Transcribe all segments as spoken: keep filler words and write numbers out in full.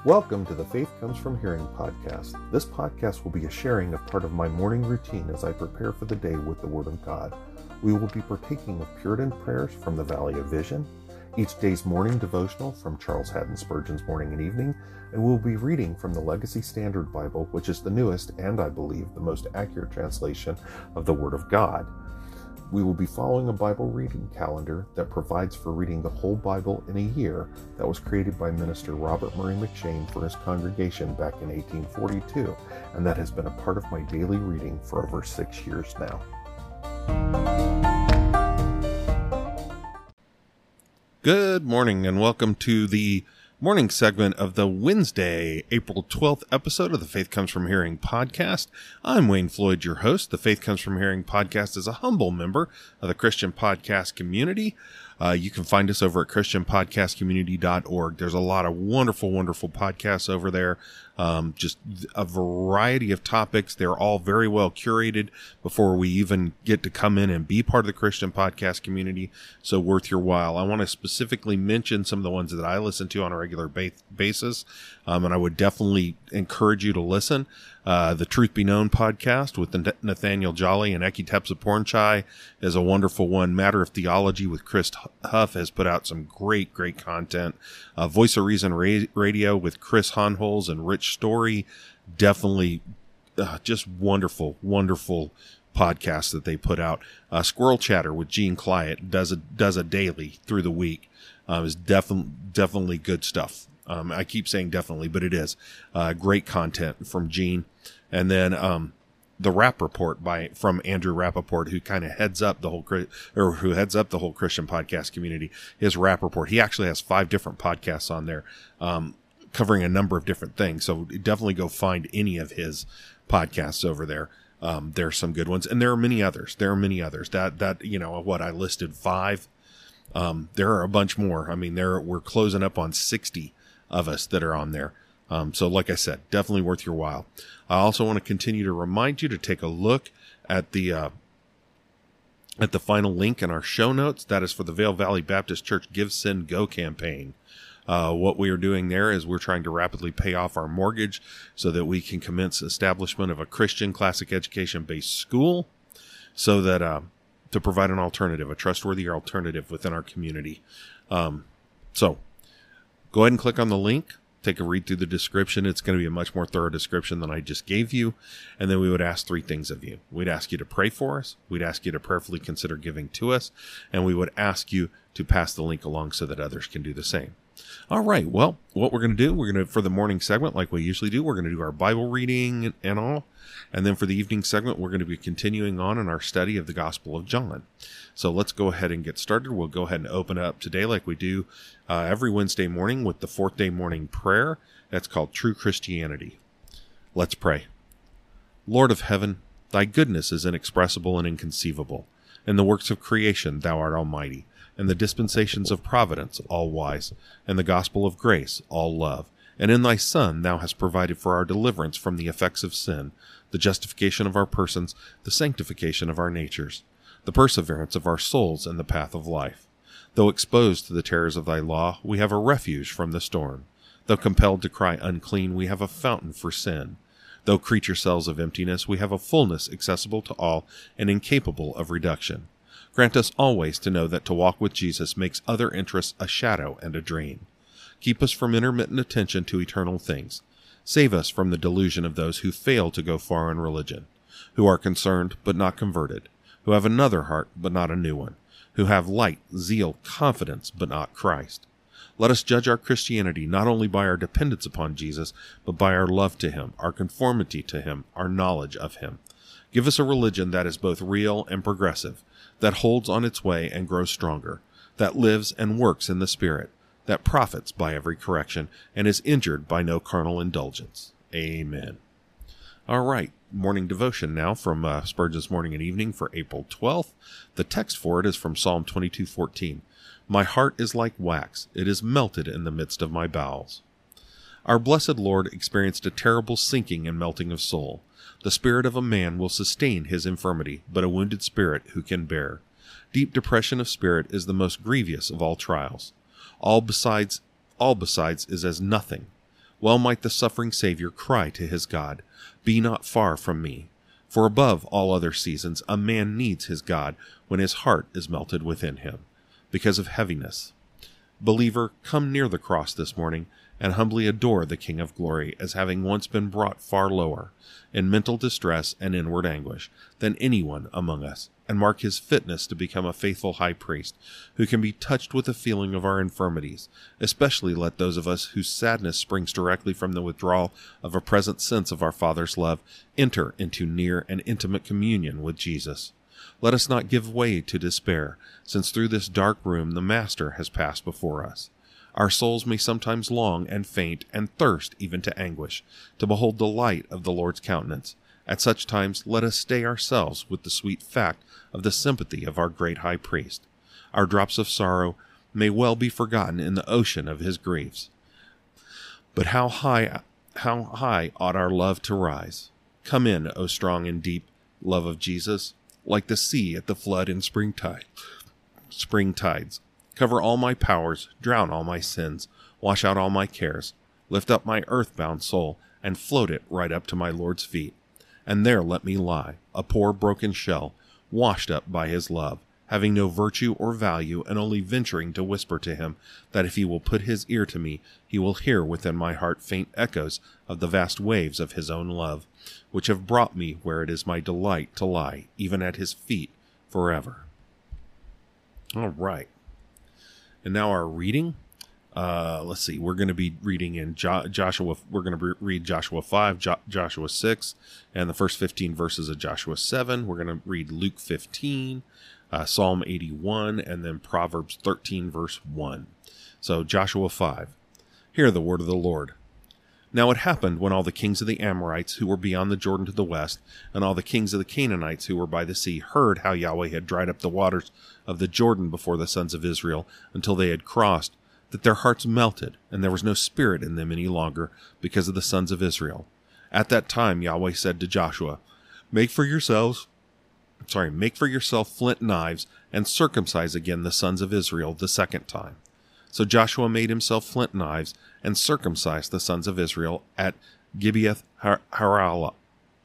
Welcome to the Faith Comes From Hearing podcast. This podcast will be a sharing of part of my morning routine as I prepare for the day with the Word of God. We will be partaking of Puritan prayers from the Valley of Vision, each day's morning devotional from Charles Haddon Spurgeon's Morning and Evening, and we'll be reading from the Legacy Standard Bible, which is the newest and, I believe, the most accurate translation of the Word of God. We will be following a Bible reading calendar that provides for reading the whole Bible in a year that was created by Minister Robert Murray McShane for his congregation back in eighteen forty-two, and that has been a part of my daily reading for over six years now. Good morning and welcome to the morning segment of the Wednesday, April twelfth episode of the Faith Comes From Hearing podcast. I'm Wayne Floyd, your host. The Faith Comes From Hearing podcast is a humble member of the Christian podcast community. Uh, you can find us over at christian podcast community dot org. There's a lot of wonderful, wonderful podcasts over there. Um, just a variety of topics. They're all very well curated before we even get to come in and be part of the Christian podcast community. So worth your while. I want to specifically mention some of the ones that I listen to on a regular ba- basis. Um, and I would definitely encourage you to listen. Uh, the Truth Be Known podcast with Nathaniel Jolly and Eki Tepsa-Pornchai is a wonderful one. Matter of Theology with Chris Huff has put out some great, great content. Uh, Voice of Reason ra- Radio with Chris Honholz and Rich Story. Definitely uh, just wonderful, wonderful podcasts that they put out. Uh, Squirrel Chatter with Gene Clyott does a, does a daily through the week. Uh, is definitely, definitely good stuff. Um, I keep saying definitely, but it is uh, great content from Gene. And then um, the Rap Report by from Andrew Rappaport, who kind of heads up the whole or who heads up the whole Christian podcast community. His Rap Report. He actually has five different podcasts on there, um, covering a number of different things. So definitely go find any of his podcasts over there. Um, there are some good ones, and there are many others. There are many others. That that you know what I listed five. Um, there are a bunch more. I mean, there we're closing up on sixty of us that are on there. Um, so like I said, definitely worth your while. I also want to continue to remind you to take a look at the, uh, at the final link in our show notes. That is for the Vail Valley Baptist Church Give, Send, Go campaign. Uh, what we are doing there is we're trying to rapidly pay off our mortgage so that we can commence establishment of a Christian classic education based school so that, uh, to provide an alternative, a trustworthy alternative within our community. Um, so, Go ahead and click on the link, take a read through the description. It's going to be a much more thorough description than I just gave you. And then we would ask three things of you. We'd ask you to pray for us. We'd ask you to prayerfully consider giving to us. And we would ask you to pass the link along so that others can do the same. All right. Well, what we're going to do, we're going to, for the morning segment, like we usually do, we're going to do our Bible reading and all. And then for the evening segment, we're going to be continuing on in our study of the Gospel of John. So let's go ahead and get started. We'll go ahead and open up today like we do uh, every Wednesday morning with the fourth day morning prayer. That's called True Christianity. Let's pray. Lord of heaven, thy goodness is inexpressible and inconceivable. In the works of creation, thou art almighty. In the dispensations of providence, all wise. In the gospel of grace, all love. And in thy Son, thou hast provided for our deliverance from the effects of sin, the justification of our persons, the sanctification of our natures, the perseverance of our souls in the path of life. Though exposed to the terrors of thy law, we have a refuge from the storm. Though compelled to cry unclean, we have a fountain for sin. Though creature cells of emptiness, we have a fullness accessible to all and incapable of reduction. Grant us always to know that to walk with Jesus makes other interests a shadow and a dream. Keep us from intermittent attention to eternal things. Save us from the delusion of those who fail to go far in religion, who are concerned but not converted, who have another heart but not a new one, who have light, zeal, confidence but not Christ. Let us judge our Christianity not only by our dependence upon Jesus, but by our love to him, our conformity to him, our knowledge of him. Give us a religion that is both real and progressive, that holds on its way and grows stronger, that lives and works in the Spirit, that profits by every correction, and is injured by no carnal indulgence. Amen. All right, morning devotion now from uh, Spurgeon's Morning and Evening for April twelfth. The text for it is from Psalm twenty-two fourteen. My heart is like wax, it is melted in the midst of my bowels. Our blessed Lord experienced a terrible sinking and melting of soul. The spirit of a man will sustain his infirmity, but a wounded spirit who can bear? Deep depression of spirit is the most grievous of all trials. All besides, all besides is as nothing. Well might the suffering Savior cry to his God, "Be not far from me." For above all other seasons, a man needs his God when his heart is melted within him, because of heaviness. Believer, come near the cross this morning and humbly adore the King of Glory as having once been brought far lower, in mental distress and inward anguish, than anyone among us, and mark his fitness to become a faithful high priest, who can be touched with the feeling of our infirmities. Especially let those of us whose sadness springs directly from the withdrawal of a present sense of our Father's love enter into near and intimate communion with Jesus. Let us not give way to despair, since through this dark room the Master has passed before us. Our souls may sometimes long and faint and thirst even to anguish, to behold the light of the Lord's countenance. At such times let us stay ourselves with the sweet fact of the sympathy of our great high priest. Our drops of sorrow may well be forgotten in the ocean of his griefs. But how high, how high ought our love to rise? Come in, O strong and deep love of Jesus, like the sea at the flood in springtide, spring tides. Cover all my powers, drown all my sins, wash out all my cares, lift up my earthbound soul, and float it right up to my Lord's feet. And there let me lie, a poor broken shell, washed up by his love, having no virtue or value, and only venturing to whisper to him that if he will put his ear to me, he will hear within my heart faint echoes of the vast waves of his own love, which have brought me where it is my delight to lie, even at his feet, forever. All right. And now our reading. Uh, let's see. We're going to be reading in jo- Joshua. We're going to read Joshua five, jo- Joshua six, and the first fifteen verses of Joshua seven. We're going to read Luke fifteen, uh, Psalm eighty-one, and then Proverbs thirteen, verse one. So Joshua five. Hear the word of the Lord. Now it happened when all the kings of the Amorites who were beyond the Jordan to the west, and all the kings of the Canaanites who were by the sea, heard how Yahweh had dried up the waters of the Jordan before the sons of Israel until they had crossed, that their hearts melted, and there was no spirit in them any longer because of the sons of Israel. At that time Yahweh said to Joshua, Make for yourselves, sorry, make for yourself flint knives, and circumcise again the sons of Israel the second time. So Joshua made himself flint knives, and circumcised the sons of Israel at Gibeath Haraloth.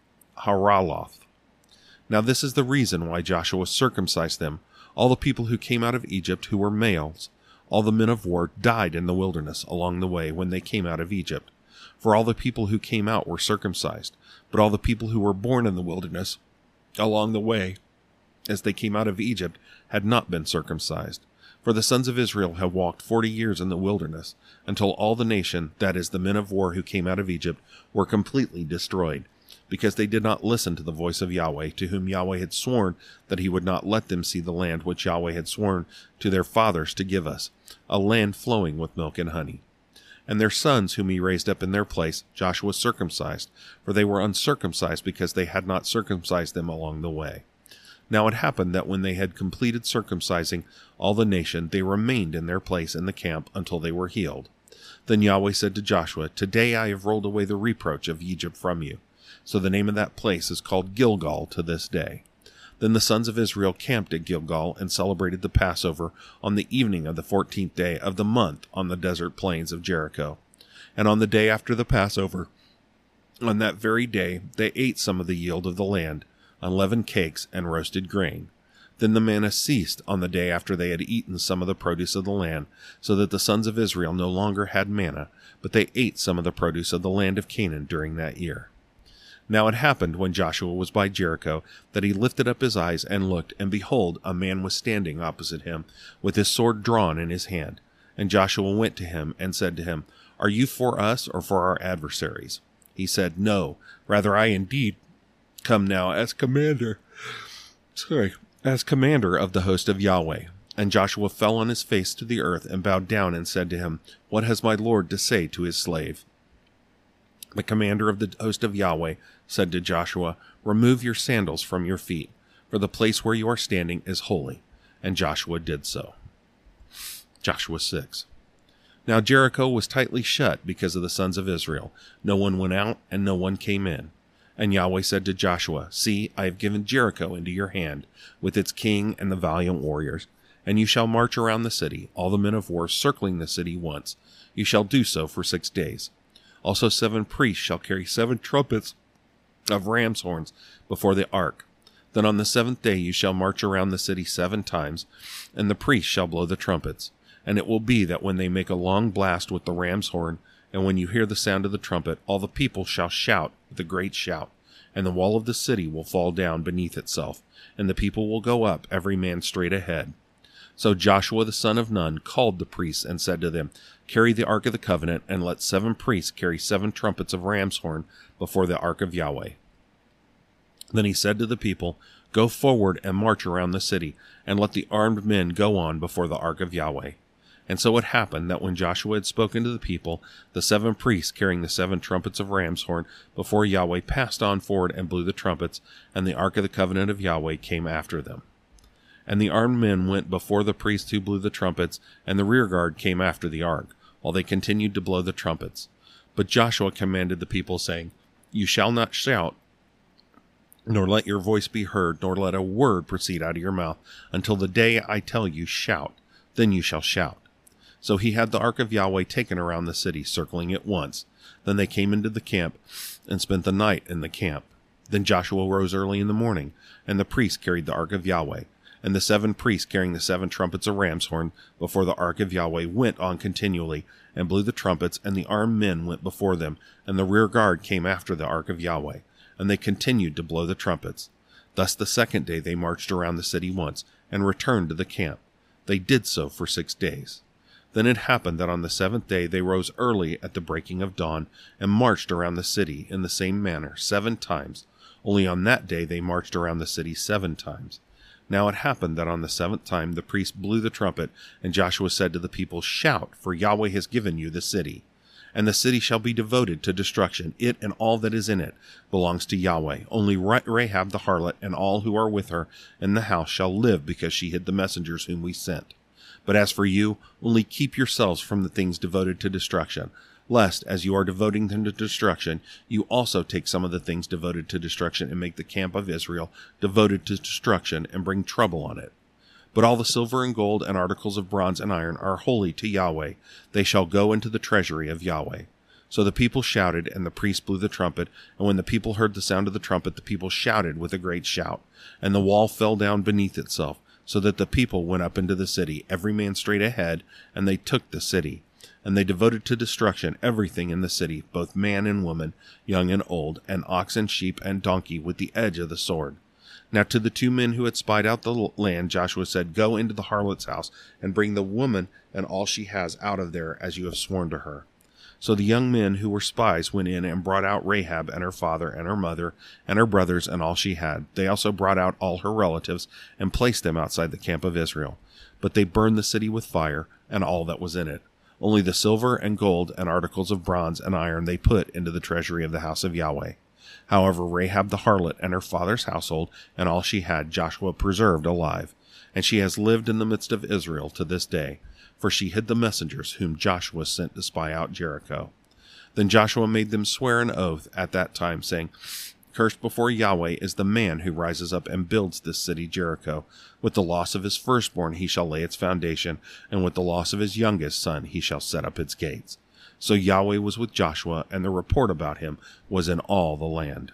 Now this is the reason why Joshua circumcised them. All the people who came out of Egypt who were males, all the men of war, died in the wilderness along the way when they came out of Egypt. For all the people who came out were circumcised, but all the people who were born in the wilderness along the way as they came out of Egypt had not been circumcised. For the sons of Israel have walked forty years in the wilderness, until all the nation, that is, the men of war who came out of Egypt, were completely destroyed, because they did not listen to the voice of Yahweh, to whom Yahweh had sworn that he would not let them see the land which Yahweh had sworn to their fathers to give us, a land flowing with milk and honey. And their sons, whom he raised up in their place, Joshua circumcised, for they were uncircumcised because they had not circumcised them along the way. Now it happened that when they had completed circumcising all the nation, they remained in their place in the camp until they were healed. Then Yahweh said to Joshua, Today I have rolled away the reproach of Egypt from you. So the name of that place is called Gilgal to this day. Then the sons of Israel camped at Gilgal and celebrated the Passover on the evening of the fourteenth day of the month on the desert plains of Jericho. And on the day after the Passover, on that very day, they ate some of the yield of the land, unleavened cakes and roasted grain. Then the manna ceased on the day after they had eaten some of the produce of the land, so that the sons of Israel no longer had manna, but they ate some of the produce of the land of Canaan during that year. Now it happened when Joshua was by Jericho that he lifted up his eyes and looked, and behold, a man was standing opposite him, with his sword drawn in his hand. And Joshua went to him and said to him, Are you for us or for our adversaries? He said, No, rather I indeed come now as commander, sorry, as commander of the host of Yahweh. And Joshua fell on his face to the earth and bowed down and said to him, What has my Lord to say to his slave? The commander of the host of Yahweh said to Joshua, Remove your sandals from your feet, for the place where you are standing is holy. And Joshua did so. Joshua six. Now Jericho was tightly shut because of the sons of Israel. No one went out and no one came in. And Yahweh said to Joshua, See, I have given Jericho into your hand, with its king and the valiant warriors. And you shall march around the city, all the men of war circling the city once. You shall do so for six days. Also seven priests shall carry seven trumpets of ram's horns before the ark. Then on the seventh day you shall march around the city seven times, and the priests shall blow the trumpets. And it will be that when they make a long blast with the ram's horn, and when you hear the sound of the trumpet, all the people shall shout with a great shout, and the wall of the city will fall down beneath itself, and the people will go up, every man straight ahead. So Joshua the son of Nun called the priests and said to them, Carry the ark of the covenant, and let seven priests carry seven trumpets of ram's horn before the ark of Yahweh. Then he said to the people, Go forward and march around the city, and let the armed men go on before the ark of Yahweh. And so it happened that when Joshua had spoken to the people, the seven priests carrying the seven trumpets of ram's horn before Yahweh passed on forward and blew the trumpets, and the ark of the covenant of Yahweh came after them. And the armed men went before the priests who blew the trumpets, and the rear guard came after the ark, while they continued to blow the trumpets. But Joshua commanded the people, saying, You shall not shout, nor let your voice be heard, nor let a word proceed out of your mouth, until the day I tell you, shout. Then you shall shout. So he had the ark of Yahweh taken around the city, circling it once. Then they came into the camp, and spent the night in the camp. Then Joshua rose early in the morning, and the priests carried the ark of Yahweh. And the seven priests carrying the seven trumpets of ram's horn before the ark of Yahweh went on continually, and blew the trumpets, and the armed men went before them, and the rear guard came after the ark of Yahweh. And they continued to blow the trumpets. Thus the second day they marched around the city once, and returned to the camp. They did so for six days. Then it happened that on the seventh day they rose early at the breaking of dawn, and marched around the city in the same manner seven times. Only on that day they marched around the city seven times. Now it happened that on the seventh time the priest blew the trumpet, and Joshua said to the people, Shout, for Yahweh has given you the city. And the city shall be devoted to destruction. It and all that is in it belongs to Yahweh. Only Rahab the harlot and all who are with her in the house shall live, because she hid the messengers whom we sent. But as for you, only keep yourselves from the things devoted to destruction, lest, as you are devoting them to destruction, you also take some of the things devoted to destruction and make the camp of Israel devoted to destruction and bring trouble on it. But all the silver and gold and articles of bronze and iron are holy to Yahweh. They shall go into the treasury of Yahweh. So the people shouted, and the priest blew the trumpet. And when the people heard the sound of the trumpet, the people shouted with a great shout. And the wall fell down beneath itself, so that the people went up into the city, every man straight ahead, and they took the city. And they devoted to destruction everything in the city, both man and woman, young and old, and ox and sheep and donkey, with the edge of the sword. Now to the two men who had spied out the land, Joshua said, Go into the harlot's house, and bring the woman and all she has out of there, as you have sworn to her. So the young men who were spies went in and brought out Rahab and her father and her mother and her brothers and all she had. They also brought out all her relatives and placed them outside the camp of Israel. But they burned the city with fire and all that was in it. Only the silver and gold and articles of bronze and iron they put into the treasury of the house of Yahweh. However, Rahab the harlot and her father's household and all she had Joshua preserved alive, and she has lived in the midst of Israel to this day, for she hid the messengers whom Joshua sent to spy out Jericho. Then Joshua made them swear an oath at that time, saying, Cursed before Yahweh is the man who rises up and builds this city Jericho. With the loss of his firstborn he shall lay its foundation, and with the loss of his youngest son he shall set up its gates. So Yahweh was with Joshua, and the report about him was in all the land.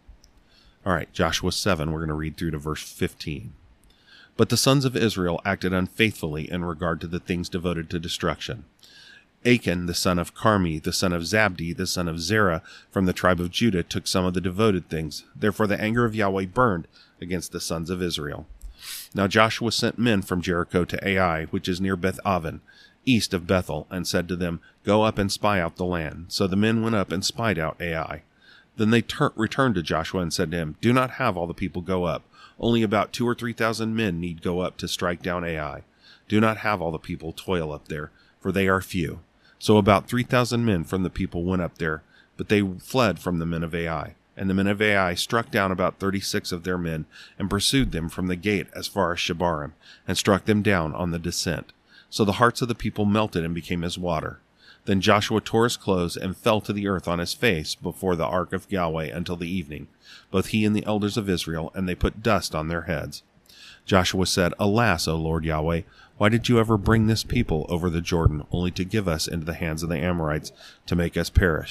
All right, Joshua seven, we're going to read through to verse fifteen. But the sons of Israel acted unfaithfully in regard to the things devoted to destruction. Achan, the son of Carmi, the son of Zabdi, the son of Zerah, from the tribe of Judah, took some of the devoted things. Therefore the anger of Yahweh burned against the sons of Israel. Now Joshua sent men from Jericho to Ai, which is near Beth-aven, east of Bethel, and said to them, Go up and spy out the land. So the men went up and spied out Ai. Then they tur- returned to Joshua and said to him, Do not have all the people go up. Only about two or three thousand men need go up to strike down Ai. Do not have all the people toil up there, for they are few. So about three thousand men from the people went up there, but they fled from the men of Ai. And the men of Ai struck down about thirty-six of their men, and pursued them from the gate as far as Shebarim, and struck them down on the descent. So the hearts of the people melted and became as water. Then Joshua tore his clothes and fell to the earth on his face before the ark of Yahweh until the evening, both he and the elders of Israel, and they put dust on their heads. Joshua said, Alas, O Lord Yahweh, why did you ever bring this people over the Jordan, only to give us into the hands of the Amorites to make us perish?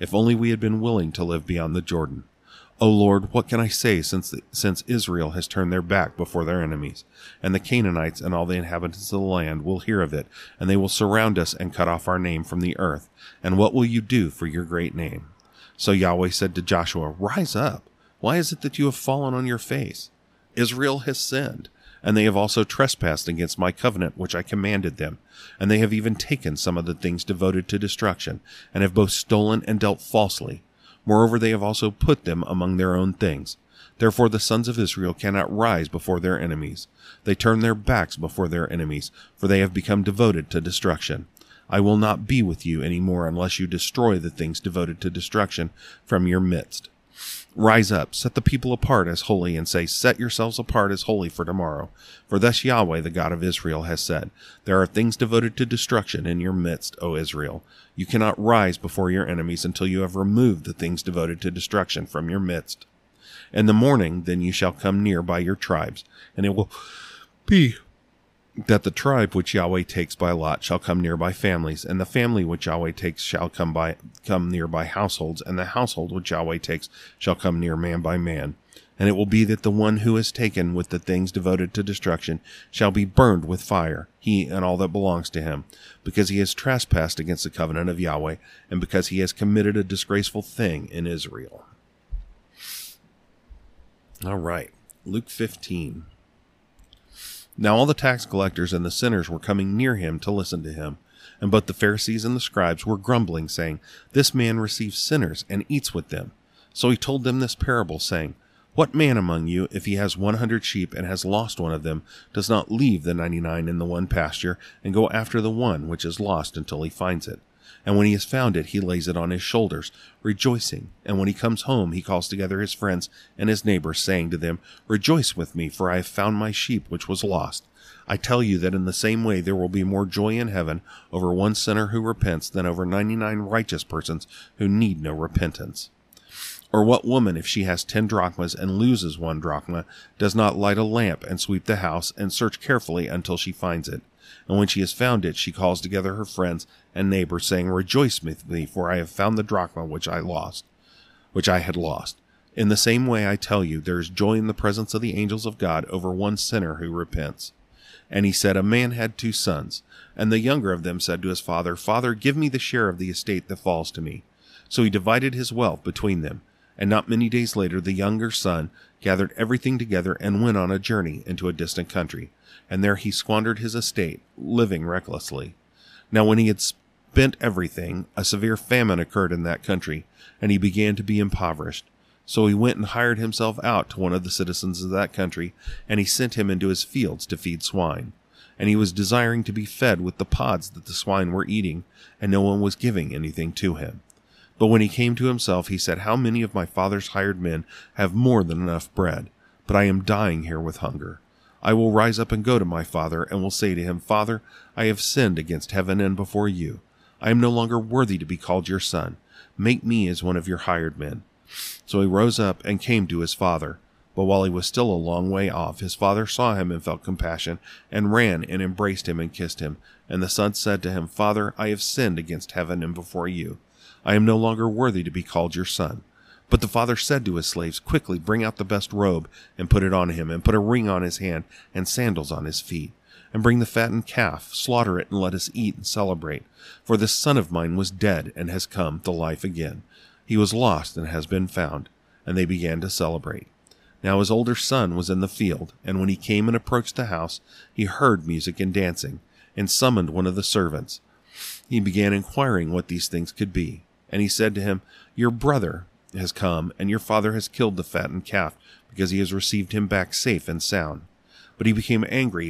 If only we had been willing to live beyond the Jordan. O Lord, what can I say since the, since Israel has turned their back before their enemies? And the Canaanites and all the inhabitants of the land will hear of it, and they will surround us and cut off our name from the earth. And what will you do for your great name? So Yahweh said to Joshua, Rise up. Why is it that you have fallen on your face? Israel has sinned, and they have also trespassed against my covenant which I commanded them. And they have even taken some of the things devoted to destruction, and have both stolen and dealt falsely. Moreover, they have also put them among their own things. Therefore the sons of Israel cannot rise before their enemies. They turn their backs before their enemies, for they have become devoted to destruction. I will not be with you any more unless you destroy the things devoted to destruction from your midst. Rise up, set the people apart as holy, and say, Set yourselves apart as holy for tomorrow. For thus Yahweh, the God of Israel, has said, There are things devoted to destruction in your midst, O Israel. You cannot rise before your enemies until you have removed the things devoted to destruction from your midst. In the morning, then you shall come near by your tribes, and it will be that the tribe which Yahweh takes by lot shall come near by families, and the family which Yahweh takes shall come by come near by households, and the household which Yahweh takes shall come near man by man. And it will be that the one who is taken with the things devoted to destruction shall be burned with fire, he and all that belongs to him, because he has trespassed against the covenant of Yahweh, and because he has committed a disgraceful thing in Israel. All right, Luke fifteen. Now all the tax collectors and the sinners were coming near him to listen to him. And both the Pharisees and the scribes were grumbling, saying, This man receives sinners and eats with them. So he told them this parable, saying, What man among you, if he has one hundred sheep and has lost one of them, does not leave the ninety-nine in the one pasture and go after the one which is lost until he finds it? And when he has found it, he lays it on his shoulders, rejoicing. And when he comes home, he calls together his friends and his neighbors, saying to them, Rejoice with me, for I have found my sheep which was lost. I tell you that in the same way there will be more joy in heaven over one sinner who repents than over ninety-nine righteous persons who need no repentance. Or what woman, if she has ten drachmas and loses one drachma, does not light a lamp and sweep the house and search carefully until she finds it? And when she has found it, she calls together her friends and neighbors, saying, Rejoice with me, for I have found the drachma which I lost, which I had lost. In the same way, I tell you, there is joy in the presence of the angels of God over one sinner who repents. And he said, A man had two sons, and the younger of them said to his father, Father, give me the share of the estate that falls to me. So he divided his wealth between them. And not many days later, the younger son gathered everything together and went on a journey into a distant country. And there he squandered his estate, living recklessly. Now when he had spent everything, a severe famine occurred in that country, and he began to be impoverished. So he went and hired himself out to one of the citizens of that country, and he sent him into his fields to feed swine. And he was desiring to be fed with the pods that the swine were eating, and no one was giving anything to him. But when he came to himself, he said, How many of my father's hired men have more than enough bread? But I am dying here with hunger. I will rise up and go to my father, and will say to him, Father, I have sinned against heaven and before you. I am no longer worthy to be called your son. Make me as one of your hired men. So he rose up and came to his father. But while he was still a long way off, his father saw him and felt compassion, and ran and embraced him and kissed him. And the son said to him, Father, I have sinned against heaven and before you. I am no longer worthy to be called your son. But the father said to his slaves, Quickly bring out the best robe, and put it on him, and put a ring on his hand, and sandals on his feet. And bring the fattened calf, slaughter it, and let us eat and celebrate. For this son of mine was dead, and has come to life again. He was lost, and has been found. And they began to celebrate. Now his older son was in the field, and when he came and approached the house, he heard music and dancing, and summoned one of the servants. He began inquiring what these things could be. And he said to him, Your brother has come, and your father has killed the fattened calf, because he has received him back safe and sound. But he became angry,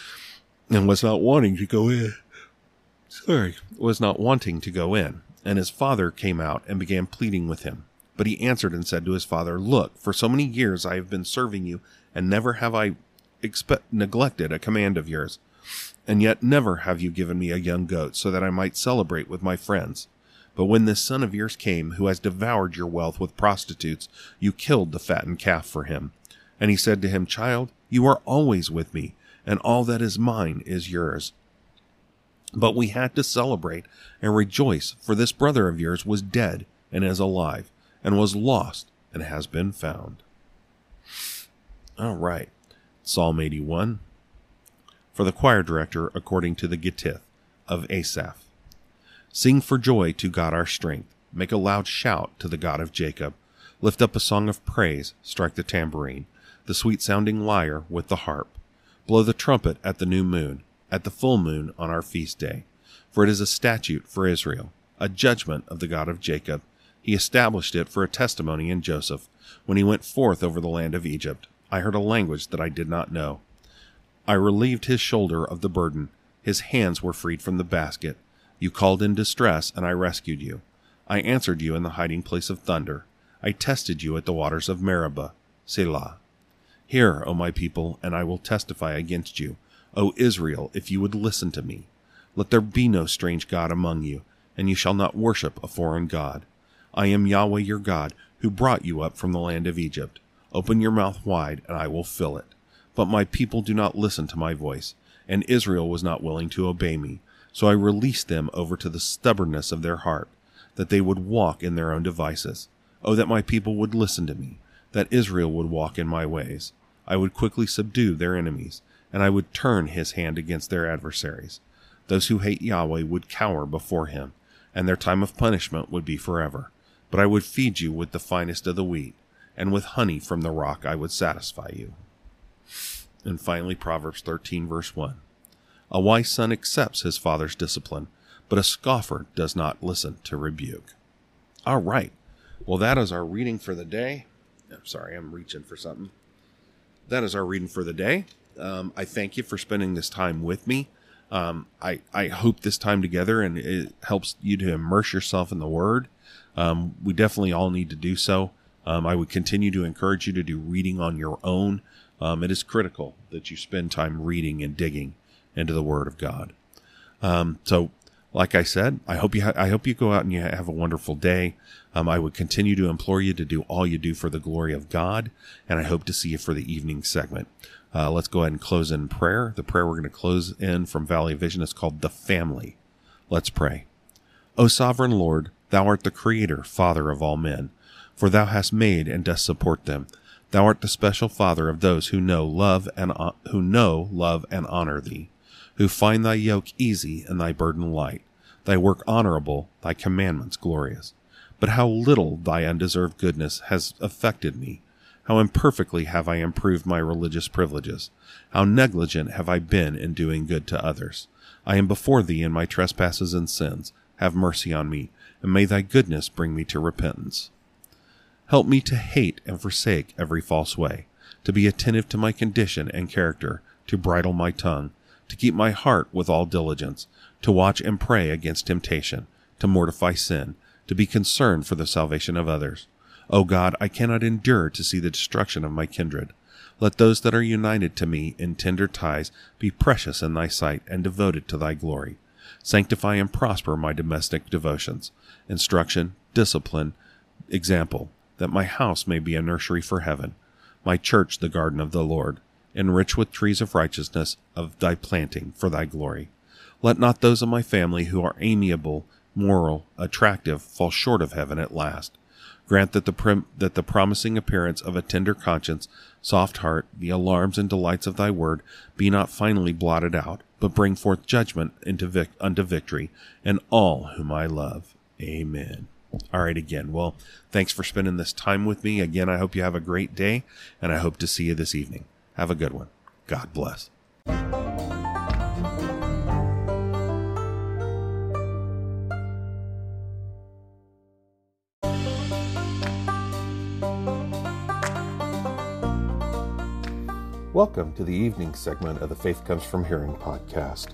and was not wanting to go in. Sorry, was not wanting to go in. And his father came out and began pleading with him. But he answered and said to his father, Look, for so many years I have been serving you, and never have I expe- neglected a command of yours. And yet never have you given me a young goat, so that I might celebrate with my friends. But when this son of yours came, who has devoured your wealth with prostitutes, you killed the fattened calf for him. And he said to him, Child, you are always with me, and all that is mine is yours. But we had to celebrate and rejoice, for this brother of yours was dead and is alive, and was lost and has been found. All right. Psalm eighty-one. For the choir director, according to the Gittith of Asaph. Sing for joy to God our strength. Make a loud shout to the God of Jacob. Lift up a song of praise. Strike the tambourine, the sweet-sounding lyre with the harp. Blow the trumpet at the new moon, at the full moon on our feast day. For it is a statute for Israel, a judgment of the God of Jacob. He established it for a testimony in Joseph, when he went forth over the land of Egypt. I heard a language that I did not know. I relieved his shoulder of the burden. His hands were freed from the basket. You called in distress, and I rescued you. I answered you in the hiding place of thunder. I tested you at the waters of Meribah. Selah. Hear, O my people, and I will testify against you. O Israel, if you would listen to me. Let there be no strange god among you, and you shall not worship a foreign god. I am Yahweh your God, who brought you up from the land of Egypt. Open your mouth wide, and I will fill it. But my people do not listen to my voice, and Israel was not willing to obey me. So I released them over to the stubbornness of their heart, that they would walk in their own devices. Oh, that my people would listen to me, that Israel would walk in my ways. I would quickly subdue their enemies, and I would turn his hand against their adversaries. Those who hate Yahweh would cower before him, and their time of punishment would be forever. But I would feed you with the finest of the wheat, and with honey from the rock I would satisfy you. And finally, Proverbs thirteen, verse one. A wise son accepts his father's discipline, but a scoffer does not listen to rebuke. All right. Well, that is our reading for the day. I'm sorry, I'm reaching for something. That is our reading for the day. Um, I thank you for spending this time with me. Um, I, I hope this time together and it helps you to immerse yourself in the Word. Um, we definitely all need to do so. Um, I would continue to encourage you to do reading on your own. Um, it is critical that you spend time reading and digging into the Word of God. Um, so, like I said, I hope you ha- I hope you go out and you have a wonderful day. Um, I would continue to implore you to do all you do for the glory of God, and I hope to see you for the evening segment. Uh, let's go ahead and close in prayer. The prayer we're going to close in from Valley of Vision is called The Family. Let's pray. O sovereign Lord, thou art the Creator, Father of all men, for thou hast made and dost support them. Thou art the special Father of those who know, love, and uh, who know, love, and honor thee, who find thy yoke easy and thy burden light, thy work honorable, thy commandments glorious. But how little thy undeserved goodness has affected me! How imperfectly have I improved my religious privileges! How negligent have I been in doing good to others! I am before thee in my trespasses and sins. Have mercy on me, and may thy goodness bring me to repentance. Help me to hate and forsake every false way, to be attentive to my condition and character, to bridle my tongue, to keep my heart with all diligence, to watch and pray against temptation, to mortify sin, to be concerned for the salvation of others. O God, I cannot endure to see the destruction of my kindred. Let those that are united to me in tender ties be precious in thy sight and devoted to thy glory. Sanctify and prosper my domestic devotions, instruction, discipline, example, that my house may be a nursery for heaven, my church the garden of the Lord, enriched with trees of righteousness of thy planting for thy glory. Let not those of my family who are amiable, moral, attractive, fall short of heaven at last. Grant that the prim- that the promising appearance of a tender conscience, soft heart, the alarms and delights of thy word be not finally blotted out, but bring forth judgment into vic- unto victory, and all whom I love. Amen. All right, again, well, thanks for spending this time with me. Again, I hope you have a great day, and I hope to see you this evening. Have a good one. God bless. Welcome to the evening segment of the Faith Comes From Hearing podcast.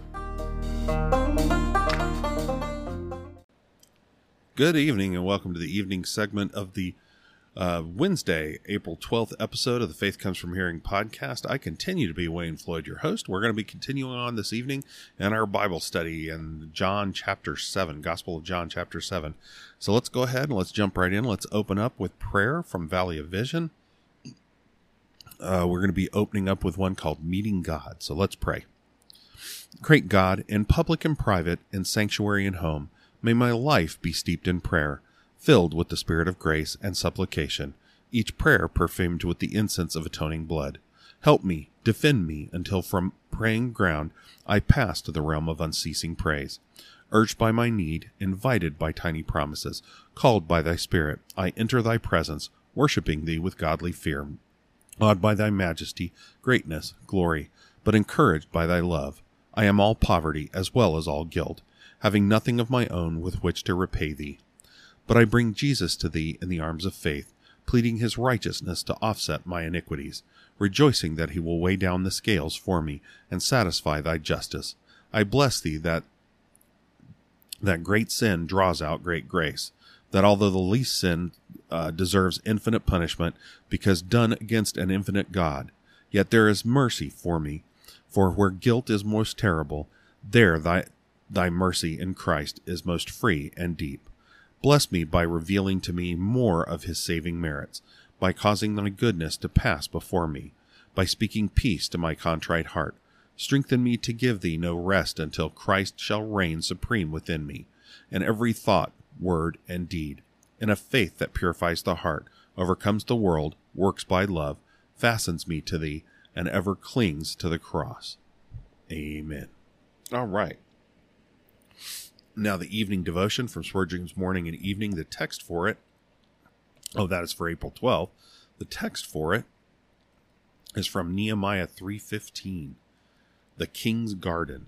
Good evening and welcome to the evening segment of the uh, Wednesday, April twelfth episode of the Faith Comes From Hearing podcast. I continue to be Wayne Floyd, your host. We're going to be continuing on this evening in our Bible study in John chapter seven, Gospel of John chapter seven. So let's go ahead and let's jump right in. Let's open up with prayer from Valley of Vision. Uh, we're going to be opening up with one called Meeting God. So let's pray. Great God, in public and private, in sanctuary and home, may my life be steeped in prayer. filled with the spirit of grace and supplication, each prayer perfumed with the incense of atoning blood. Help me, defend me, until from praying ground I pass to the realm of unceasing praise. Urged by my need, invited by tiny promises, called by thy spirit, I enter thy presence, worshiping thee with godly fear, awed by thy majesty, greatness, glory, but encouraged by thy love. I am all poverty as well as all guilt, having nothing of my own with which to repay thee. But I bring Jesus to thee in the arms of faith, pleading his righteousness to offset my iniquities, rejoicing that he will weigh down the scales for me and satisfy thy justice. I bless thee that that great sin draws out great grace, that although the least sin uh, deserves infinite punishment because done against an infinite God, yet there is mercy for me, for where guilt is most terrible, there thy thy mercy in Christ is most free and deep. Bless me by revealing to me more of his saving merits, by causing thy goodness to pass before me, by speaking peace to my contrite heart. Strengthen me to give thee no rest until Christ shall reign supreme within me, in every thought, word, and deed, in a faith that purifies the heart, overcomes the world, works by love, fastens me to thee, and ever clings to the cross. Amen. All right. Now the evening devotion from Spurgeon's Morning and Evening, the text for it, oh, that is for April twelfth. The text for it is from Nehemiah three fifteen, the King's Garden.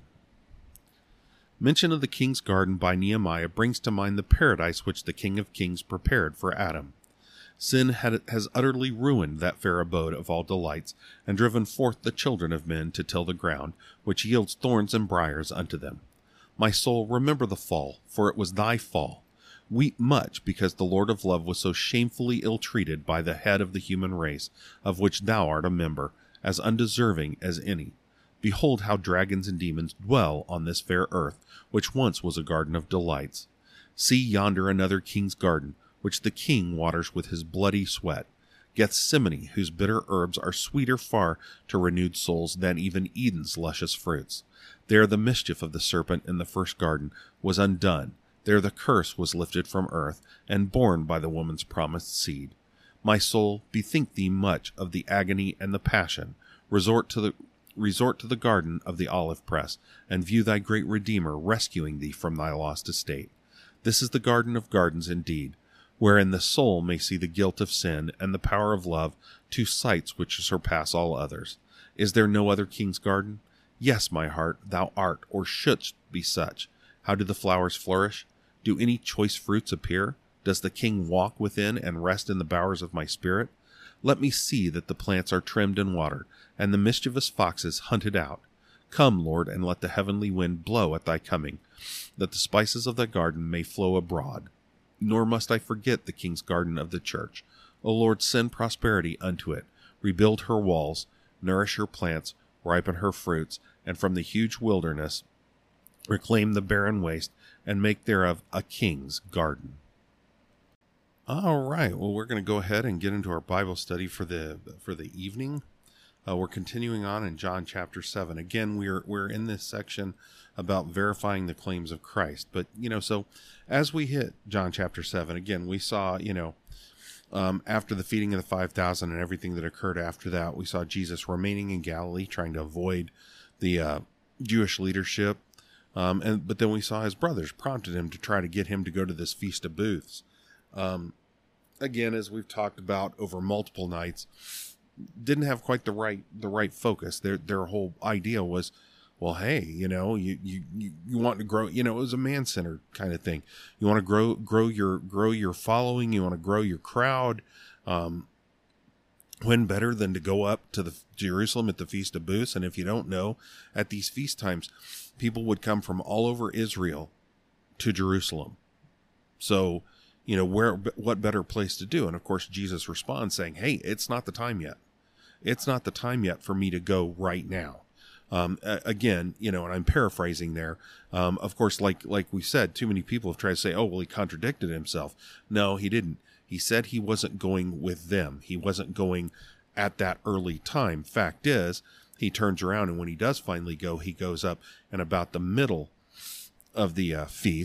Mention of the King's Garden by Nehemiah brings to mind the paradise which the King of Kings prepared for Adam. Sin had, has utterly ruined that fair abode of all delights, and driven forth the children of men to till the ground, which yields thorns and briars unto them. My soul, remember the fall, for it was thy fall. Weep much, because the Lord of love was so shamefully ill-treated by the head of the human race, of which thou art a member, as undeserving as any. Behold how dragons and demons dwell on this fair earth, which once was a garden of delights. See yonder another king's garden, which the king waters with his bloody sweat. Gethsemane, whose bitter herbs are sweeter far to renewed souls than even Eden's luscious fruits. There the mischief of the serpent in the first garden was undone. There the curse was lifted from earth, and borne by the woman's promised seed. My soul, bethink thee much of the agony and the passion. Resort to the resort to the garden of the olive press, and view thy great Redeemer rescuing thee from thy lost estate. This is the garden of gardens indeed, wherein the soul may see the guilt of sin and the power of love, two sights which surpass all others. Is there no other king's garden? Yes, my heart, thou art, or shouldst be such. How do the flowers flourish? Do any choice fruits appear? Does the king walk within and rest in the bowers of my spirit? Let me see that the plants are trimmed and watered, and the mischievous foxes hunted out. Come, Lord, and let the heavenly wind blow at thy coming, that the spices of thy garden may flow abroad. Nor must I forget the king's garden of the church. O Lord, send prosperity unto it. Rebuild her walls, nourish her plants, ripen her fruits, and from the huge wilderness reclaim the barren waste, and make thereof a king's garden. All right, well, we're going to go ahead and get into our Bible study for the for the evening. Uh, we're continuing on in John chapter seven. Again, we're we're in this section about verifying the claims of Christ. But, you know, so as we hit John chapter seven, again, we saw, you know, um, after the feeding of the five thousand and everything that occurred after that, we saw Jesus remaining in Galilee, trying to avoid the uh, Jewish leadership. Um, and but then we saw his brothers prompted him to try to get him to go to this Feast of Booths. Um, again, as we've talked about over multiple nights, didn't have quite the right the right focus. Their their whole idea was, well, hey, you know, you you, you, you want to grow. You know, it was a man-centered kind of thing. You want to grow grow your grow your following. You want to grow your crowd. Um, when better than to go up to the Jerusalem at the Feast of Booths? And if you don't know, at these feast times, people would come from all over Israel to Jerusalem. So, you know, where what better place to do? And of course, Jesus responds saying, hey, it's not the time yet. It's not the time yet for me to go right now. Um, again, you know, and I'm paraphrasing there. Um, of course, like like we said, too many people have tried to say, oh, well, he contradicted himself. No, he didn't. He said he wasn't going with them. He wasn't going at that early time. Fact is, he turns around, and when he does finally go, he goes up and about the middle of the uh, feast,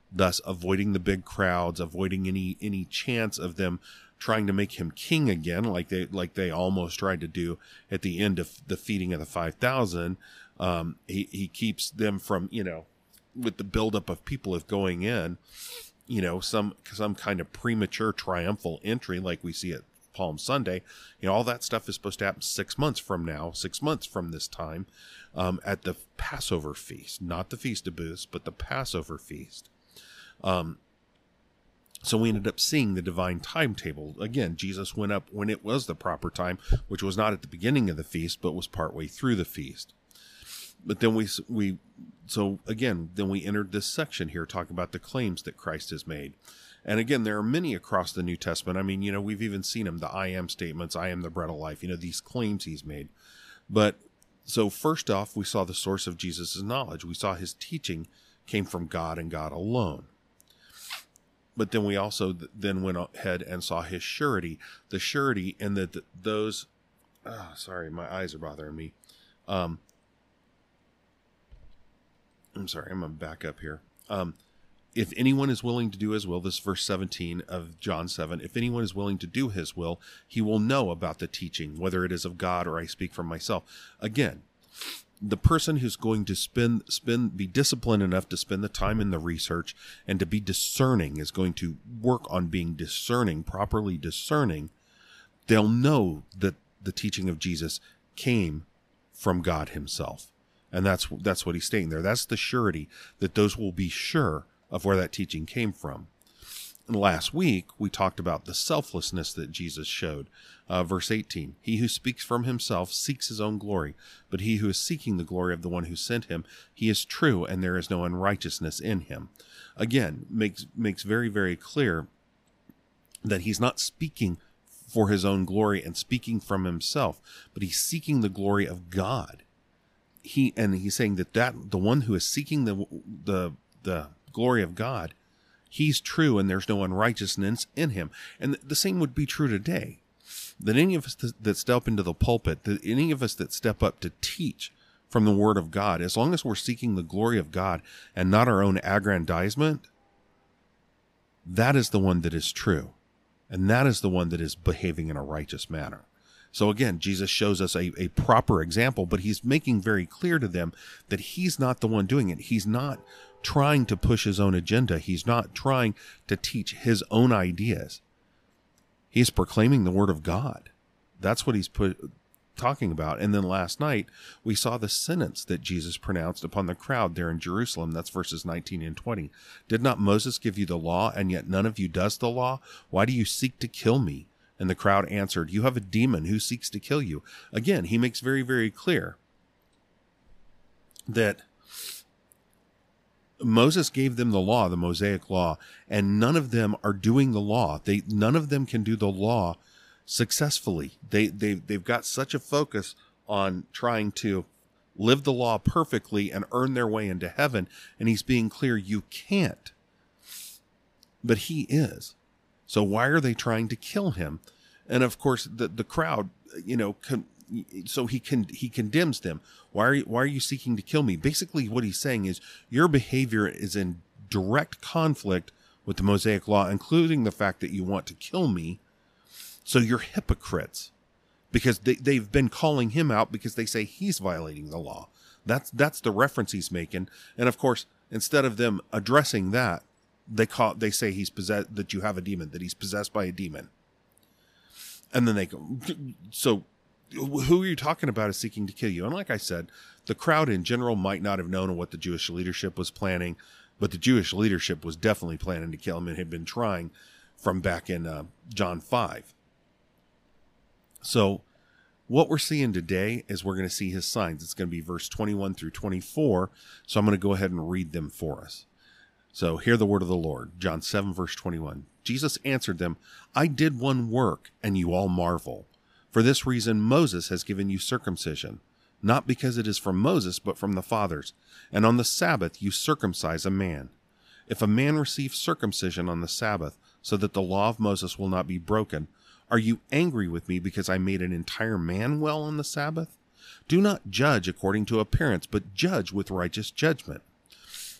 thus avoiding the big crowds, avoiding any any chance of them trying to make him king again, like they like they almost tried to do at the end of the feeding of the five thousand. Um, he, he keeps them from, you know, with the buildup of people of going in, you know, some some kind of premature triumphal entry like we see at Palm Sunday. You know, all that stuff is supposed to happen six months from now, six months from this time, um, at the Passover feast, not the Feast of Booths, but the Passover feast. Um, So we ended up seeing the divine timetable. Again, Jesus went up when it was the proper time, which was not at the beginning of the feast, but was partway through the feast. But then we, we, so again, then we entered this section here talking about the claims that Christ has made. And again, there are many across the New Testament. I mean, you know, we've even seen them, the I am statements, I am the bread of life, you know, these claims he's made. But so first off, we saw the source of Jesus' knowledge. We saw his teaching came from God and God alone. But then we also th- then went ahead and saw his surety, the surety, and that th- those, oh, sorry, my eyes are bothering me. Um, I'm sorry, I'm going to back up here. Um, if anyone is willing to do his will, this is verse seventeen of John seven, if anyone is willing to do his will, he will know about the teaching, whether it is of God or I speak from myself. Again, the person who's going to spend, spend, be disciplined enough to spend the time in the research and to be discerning is going to work on being discerning, properly discerning. They'll know that the teaching of Jesus came from God himself. And that's, that's what he's stating there. That's the surety that those will be sure of where that teaching came from. And last week, we talked about the selflessness that Jesus showed. Uh, verse eighteen, he who speaks from himself seeks his own glory, but he who is seeking the glory of the one who sent him, he is true, and there is no unrighteousness in him. Again, makes makes very, very clear that he's not speaking for his own glory and speaking from himself, but he's seeking the glory of God. He and he's saying that, that the one who is seeking the the the glory of God, he's true, and there's no unrighteousness in him. And the same would be true today. That any of us that step into the pulpit, that any of us that step up to teach from the Word of God, as long as we're seeking the glory of God and not our own aggrandizement, that is the one that is true. And that is the one that is behaving in a righteous manner. So again, Jesus shows us a, a proper example, but he's making very clear to them that he's not the one doing it. He's not trying to push his own agenda. He's not trying to teach his own ideas. He's proclaiming the Word of God. That's what he's put, talking about. And then last night, we saw the sentence that Jesus pronounced upon the crowd there in Jerusalem. That's verses nineteen and twenty. Did not Moses give you the law, and yet none of you does the law? Why do you seek to kill me? And the crowd answered, you have a demon who seeks to kill you. Again, he makes very, very clear that Moses gave them the law, the Mosaic law, and none of them are doing the law. They, none of them can do the law successfully. They, they, they've got such a focus on trying to live the law perfectly and earn their way into heaven. And he's being clear, you can't. But he is. So why are they trying to kill him? And of course, the, the crowd, you know, con- so he can, he condemns them. Why are you, why are you seeking to kill me? Basically, what he's saying is your behavior is in direct conflict with the Mosaic law, including the fact that you want to kill me. So you're hypocrites, because they, they've been calling him out because they say he's violating the law. That's, that's the reference he's making. And of course, instead of them addressing that, they call, they say he's possessed, that you have a demon, that he's possessed by a demon. And then they go, so who are you talking about is seeking to kill you? And like I said, the crowd in general might not have known what the Jewish leadership was planning, but the Jewish leadership was definitely planning to kill him and had been trying from back in uh, John five. So what we're seeing today is we're going to see his signs. It's going to be verse twenty-one through twenty-four. So I'm going to go ahead and read them for us. So hear the word of the Lord. John seven, verse twenty-one. Jesus answered them, I did one work, and you all marvel. For this reason Moses has given you circumcision, not because it is from Moses, but from the fathers. And on the Sabbath you circumcise a man. If a man receives circumcision on the Sabbath, so that the law of Moses will not be broken, are you angry with me because I made an entire man well on the Sabbath? Do not judge according to appearance, but judge with righteous judgment.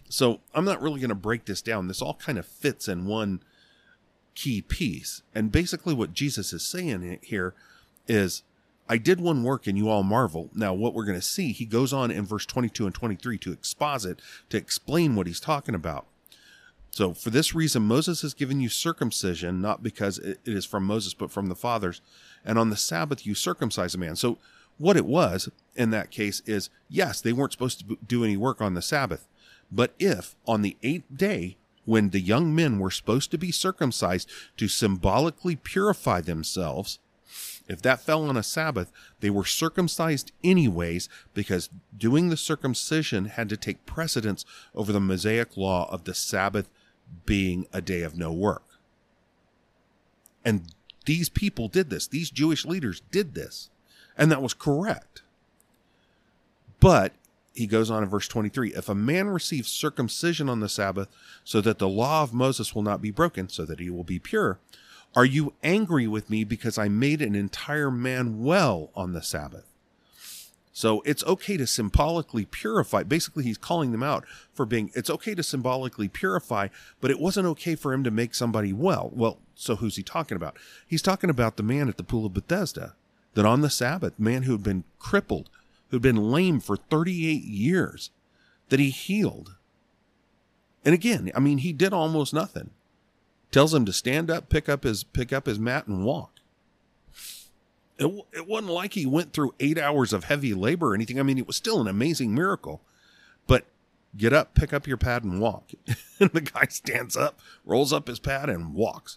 So I'm not really going to break this down. This all kind of fits in one key piece. And basically what Jesus is saying here is, I did one work and you all marvel. Now what we're going to see, he goes on in verse twenty-two and twenty-three to exposit, to explain what he's talking about. So for this reason, Moses has given you circumcision, not because it is from Moses, but from the fathers. And on the Sabbath, you circumcise a man. So what it was in that case is, yes, they weren't supposed to do any work on the Sabbath. But if on the eighth day, when the young men were supposed to be circumcised to symbolically purify themselves, if that fell on a Sabbath, they were circumcised anyways, because doing the circumcision had to take precedence over the Mosaic law of the Sabbath being a day of no work. And these people did this. These Jewish leaders did this. And that was correct. But he goes on in verse twenty-three, if a man receives circumcision on the Sabbath so that the law of Moses will not be broken, so that he will be pure, are you angry with me because I made an entire man well on the Sabbath? So it's okay to symbolically purify. Basically, he's calling them out for being, it's okay to symbolically purify, but it wasn't okay for him to make somebody well. Well, so who's he talking about? He's talking about the man at the pool of Bethesda, that on the Sabbath, man who had been crippled, who'd been lame for thirty-eight years, that he healed. And again, I mean, he did almost nothing. Tells him to stand up, pick up his pick up his mat, and walk. It, it wasn't like he went through eight hours of heavy labor or anything. I mean, it was still an amazing miracle. But get up, pick up your pad, and walk. And the guy stands up, rolls up his pad, and walks.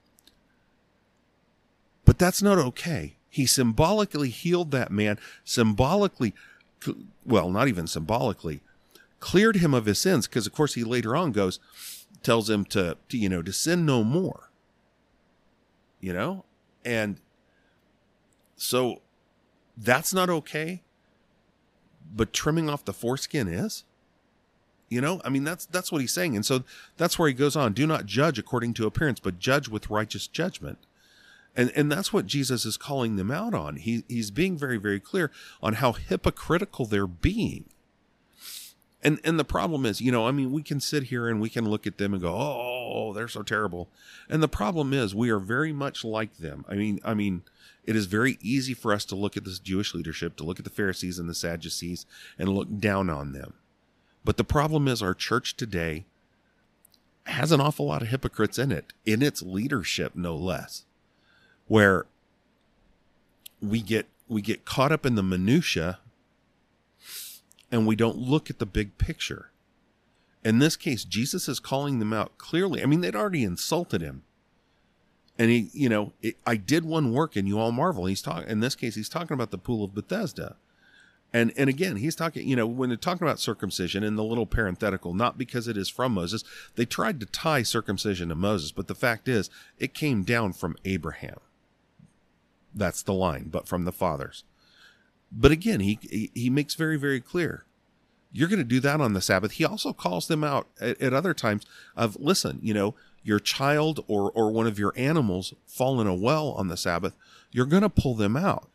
But that's not okay. He symbolically healed that man, symbolically, well, not even symbolically, cleared him of his sins, because, of course, he later on goes, tells him to, to, you know, to sin no more, you know? And so that's not okay, but trimming off the foreskin is, you know, I mean, that's, that's what he's saying. And so that's where he goes on, do not judge according to appearance, but judge with righteous judgment. And, and that's what Jesus is calling them out on. He, he's being very, very clear on how hypocritical they're being. And and the problem is, you know, I mean, we can sit here and we can look at them and go, oh, they're so terrible. And the problem is we are very much like them. I mean, I mean, it is very easy for us to look at this Jewish leadership, to look at the Pharisees and the Sadducees and look down on them. But the problem is our church today has an awful lot of hypocrites in it, in its leadership, no less, where we get we get caught up in the minutia and we don't look at the big picture. In this case, Jesus is calling them out clearly. I mean, they'd already insulted him. And he, you know, it, I did one work and you all marvel. He's talking, in this case, he's talking about the pool of Bethesda. And, and again, he's talking, you know, when they're talking about circumcision in the little parenthetical, not because it is from Moses, they tried to tie circumcision to Moses. But the fact is, it came down from Abraham. That's the line, but from the fathers. But again, he he makes very, very clear, you're going to do that on the Sabbath. He also calls them out at, at other times of, listen, you know, your child or, or one of your animals fall in a well on the Sabbath, you're going to pull them out.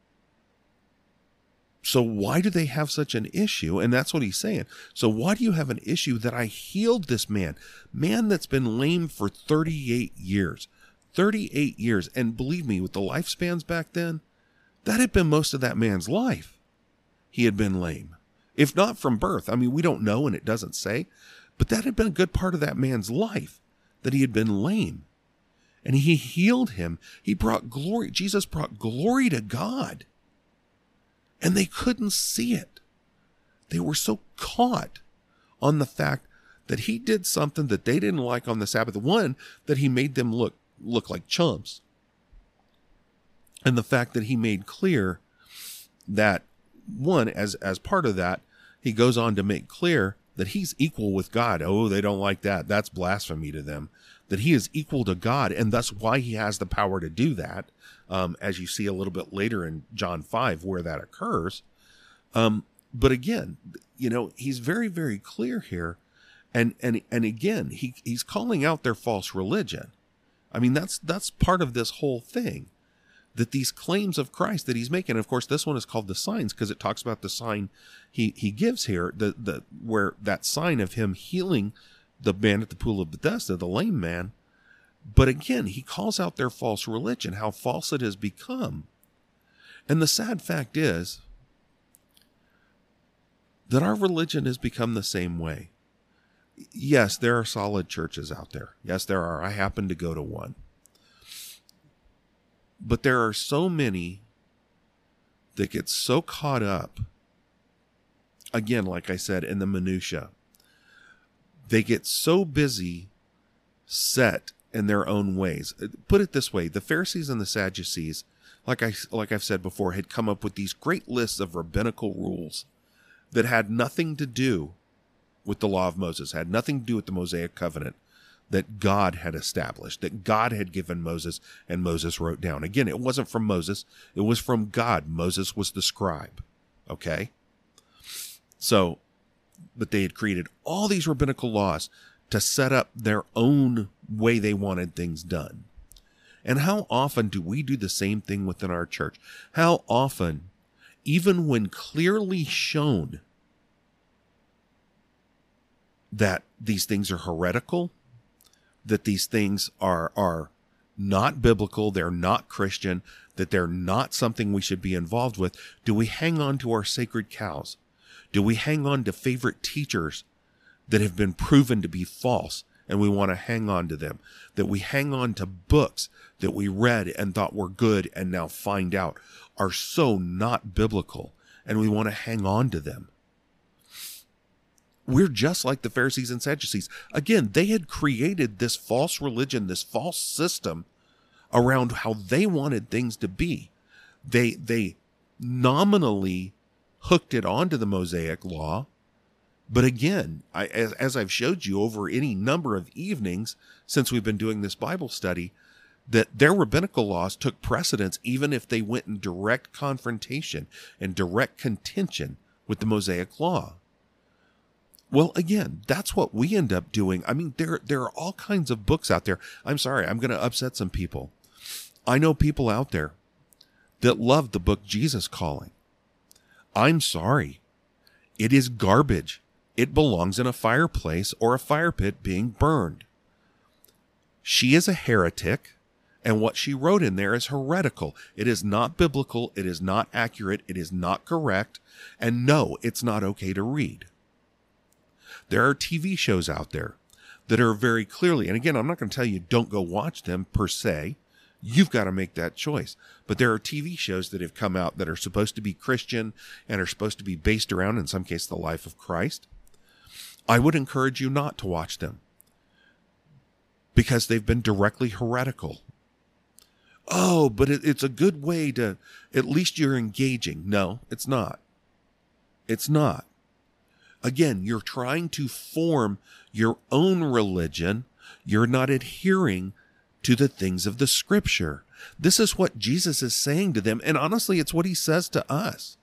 So why do they have such an issue? And that's what he's saying. So why do you have an issue that I healed this man, man that's been lame for thirty-eight years, thirty-eight years. And believe me, with the lifespans back then, that had been most of that man's life. He had been lame. If not from birth. I mean, we don't know and it doesn't say. But that had been a good part of that man's life, that he had been lame. And he healed him. He brought glory. Jesus brought glory to God. And they couldn't see it. They were so caught on the fact that he did something that they didn't like on the Sabbath. One, that he made them look, look like chumps. And the fact that he made clear that, one, as as part of that, he goes on to make clear that he's equal with God. Oh, they don't like that. That's blasphemy to them. That he is equal to God, and that's why he has the power to do that, um, as you see a little bit later in John five where that occurs. Um, but again, you know, he's very, very clear here. And and and again, he he's calling out their false religion. I mean, that's that's part of this whole thing. that these claims of Christ that he's making, and of course this one is called the signs because it talks about the sign he, he gives here, the, the where that sign of him healing the man at the pool of Bethesda, the lame man. But again, he calls out their false religion, how false it has become. And the sad fact is that our religion has become the same way. Yes, there are solid churches out there. Yes, there are. I happen to go to one. But there are so many that get so caught up, again, like I said, in the minutia. They get so busy, set in their own ways. Put it this way, the Pharisees and the Sadducees, like I like I've said before, had come up with these great lists of rabbinical rules that had nothing to do with the law of Moses, had nothing to do with the Mosaic covenant that God had established, that God had given Moses and Moses wrote down. Again, it wasn't from Moses, it was from God. Moses was the scribe. Okay? So, but they had created all these rabbinical laws to set up their own way they wanted things done. And how often do we do the same thing within our church? How often, even when clearly shown that these things are heretical, that these things are are not biblical, they're not Christian, that they're not something we should be involved with, do we hang on to our sacred cows? Do we hang on to favorite teachers that have been proven to be false and we want to hang on to them? That we hang on to books that we read and thought were good and now find out are so not biblical and we want to hang on to them? We're just like the Pharisees and Sadducees. Again, they had created this false religion, this false system around how they wanted things to be. They they nominally hooked it onto the Mosaic law. But again, I, as, as I've showed you over any number of evenings since we've been doing this Bible study, that their rabbinical laws took precedence even if they went in direct confrontation and direct contention with the Mosaic law. Well, again, that's what we end up doing. I mean, there there are all kinds of books out there. I'm sorry, I'm going to upset some people. I know people out there that love the book Jesus Calling. I'm sorry. It is garbage. It belongs in a fireplace or a fire pit being burned. She is a heretic, and what she wrote in there is heretical. It is not biblical. It is not accurate. It is not correct. And no, it's not okay to read. There are T V shows out there that are very clearly, and again, I'm not going to tell you don't go watch them per se. You've got to make that choice. But there are T V shows that have come out that are supposed to be Christian and are supposed to be based around, in some cases, the life of Christ. I would encourage you not to watch them because they've been directly heretical. Oh, but it, it's a good way to, at least you're engaging. No, it's not. It's not. Again, you're trying to form your own religion. You're not adhering to the things of the Scripture. This is what Jesus is saying to them. And honestly, it's what he says to us.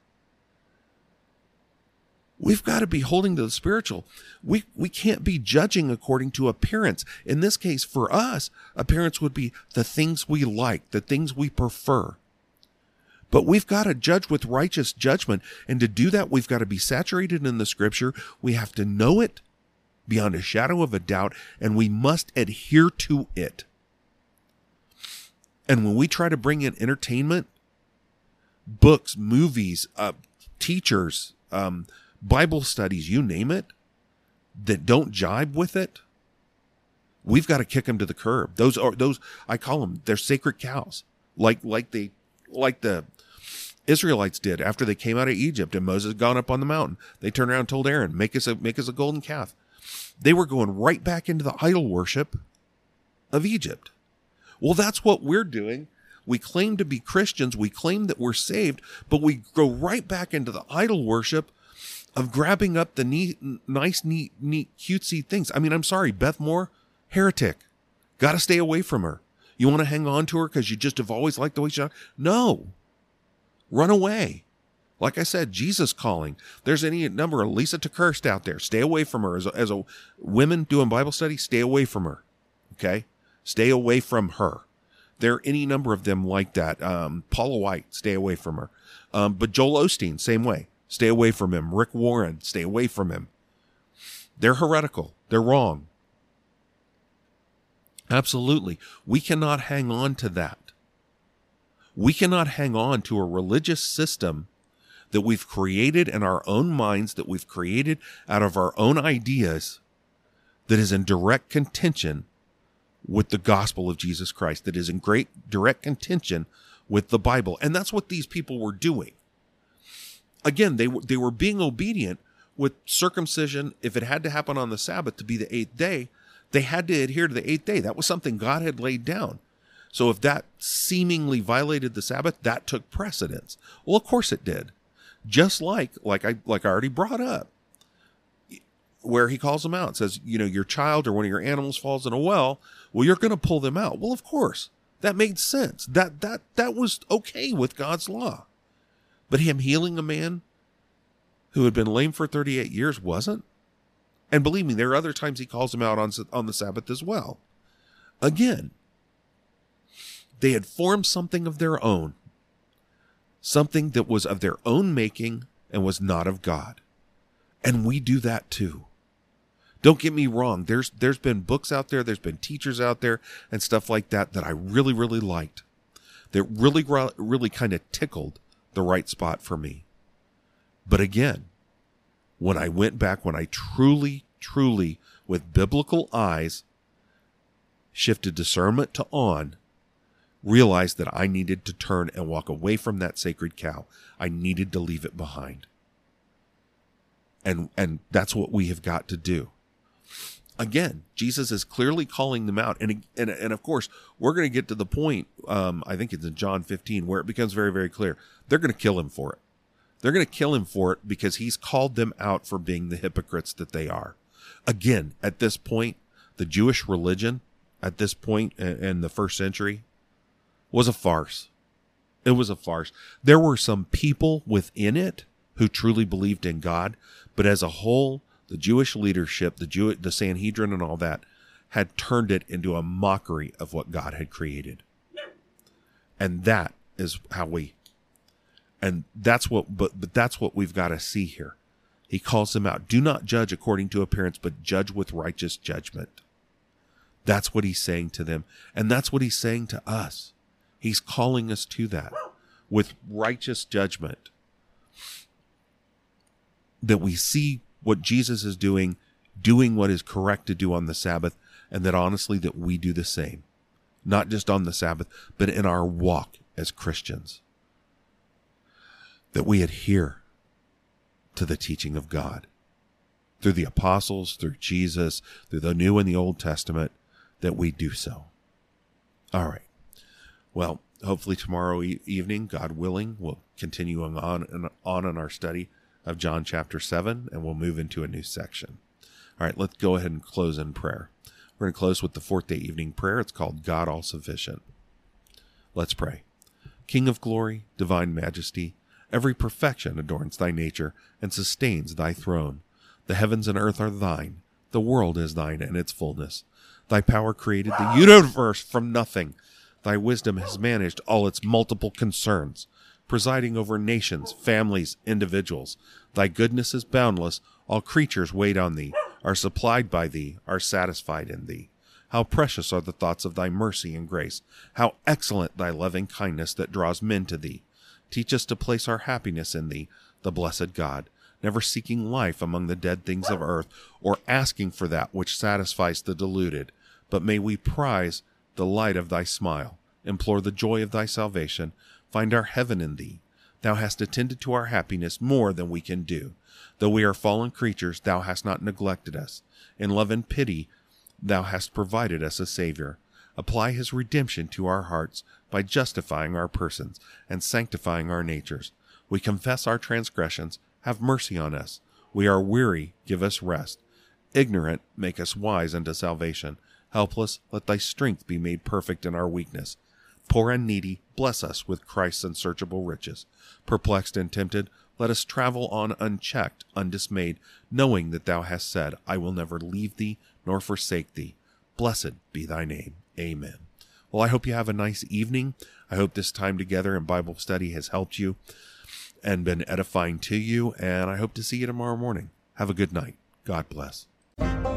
We've got to be holding to the spiritual. We, we can't be judging according to appearance. In this case, for us, appearance would be the things we like, the things we prefer. But we've got to judge with righteous judgment. And to do that, we've got to be saturated in the Scripture. We have to know it beyond a shadow of a doubt, and we must adhere to it. And when we try to bring in entertainment, books, movies, uh, teachers, um, Bible studies, you name it, that don't jibe with it, we've got to kick them to the curb. Those are those I call them, they're sacred cows, like like they like the Israelites did after they came out of Egypt and Moses had gone up on the mountain. They turned around and told Aaron, make us a make us a golden calf. They were going right back into the idol worship of Egypt. Well, that's what we're doing. We claim to be Christians. We claim that we're saved, but we go right back into the idol worship of grabbing up the neat, nice, neat, neat, cutesy things. I mean, I'm sorry, Beth Moore, heretic. Got to stay away from her. You want to hang on to her because you just have always liked the way she talks? No. Run away. Like I said, Jesus Calling. There's any number of Lisa TeKirst out there. Stay away from her. As a, as a women doing Bible study, stay away from her. Okay? Stay away from her. There are any number of them like that. Um, Paula White, stay away from her. Um, but Joel Osteen, same way. Stay away from him. Rick Warren, stay away from him. They're heretical. They're wrong. Absolutely. We cannot hang on to that. We cannot hang on to a religious system that we've created in our own minds, that we've created out of our own ideas, that is in direct contention with the gospel of Jesus Christ, that is in great direct contention with the Bible. And that's what these people were doing. Again, they were, they were being obedient with circumcision. If it had to happen on the Sabbath to be the eighth day, they had to adhere to the eighth day. That was something God had laid down. So if that seemingly violated the Sabbath, that took precedence. Well, of course it did. Just like, like I, like I already brought up, where he calls them out, says, you know, your child or one of your animals falls in a well, well, you're going to pull them out. Well, of course, that made sense. That, that, that was okay with God's law. But him healing a man who had been lame for thirty-eight years wasn't. And believe me, there are other times he calls him out on, on the Sabbath as well. Again, they had formed something of their own, something that was of their own making and was not of God. And we do that too. Don't get me wrong. There's, there's been books out there, there's been teachers out there and stuff like that that I really, really liked. That really, really kind of tickled the right spot for me. But again, when I went back, when I truly, truly, with biblical eyes, shifted discernment to on, realized that I needed to turn and walk away from that sacred cow. I needed to leave it behind. And, and that's what we have got to do. Again, Jesus is clearly calling them out. And, and, and of course, we're going to get to the point, um, I think it's in John fifteen, where it becomes very, very clear. They're going to kill him for it. They're going to kill him for it because he's called them out for being the hypocrites that they are. Again, at this point, the Jewish religion, at this point in the first century, was a farce. It was a farce. There were some people within it who truly believed in God, but as a whole, the Jewish leadership, the Jew, the Sanhedrin and all that, had turned it into a mockery of what God had created. And that is how we, and that's what, but, but that's what we've got to see here. He calls them out. Do not judge according to appearance, but judge with righteous judgment. That's what he's saying to them. And that's what he's saying to us. He's calling us to that with righteous judgment. That we see what Jesus is doing, doing what is correct to do on the Sabbath, and that honestly that we do the same. Not just on the Sabbath, but in our walk as Christians. That we adhere to the teaching of God. Through the apostles, through Jesus, through the New and the Old Testament, that we do so. All right. Well, hopefully tomorrow e- evening, God willing, we'll continue on and on in our study of John chapter seven, and we'll move into a new section. All right, let's go ahead and close in prayer. We're going to close with the fourth day evening prayer. It's called God All Sufficient. Let's pray. King of glory, divine majesty, every perfection adorns thy nature and sustains thy throne. The heavens and earth are thine. The world is thine and its fullness. Thy power created the universe from nothing. Thy wisdom has managed all its multiple concerns, presiding over nations, families, individuals. Thy goodness is boundless. All creatures wait on thee, are supplied by thee, are satisfied in thee. How precious are the thoughts of thy mercy and grace. How excellent thy loving kindness that draws men to thee. Teach us to place our happiness in thee, the blessed God, never seeking life among the dead things of earth, or asking for that which satisfies the deluded. But may we prize the light of thy smile, implore the joy of thy salvation, find our heaven in thee. Thou hast attended to our happiness more than we can do. Though we are fallen creatures, thou hast not neglected us. In love and pity, thou hast provided us a Savior. Apply his redemption to our hearts by justifying our persons and sanctifying our natures. We confess our transgressions. Have mercy on us. We are weary. Give us rest. Ignorant. Make us wise unto salvation. Helpless. Let thy strength be made perfect in our weakness. Poor and needy, bless us with Christ's unsearchable riches. Perplexed and tempted, let us travel on unchecked, undismayed, knowing that thou hast said, I will never leave thee nor forsake thee. Blessed be thy name. Amen. Well, I hope you have a nice evening. I hope this time together in Bible study has helped you and been edifying to you. And I hope to see you tomorrow morning. Have a good night. God bless.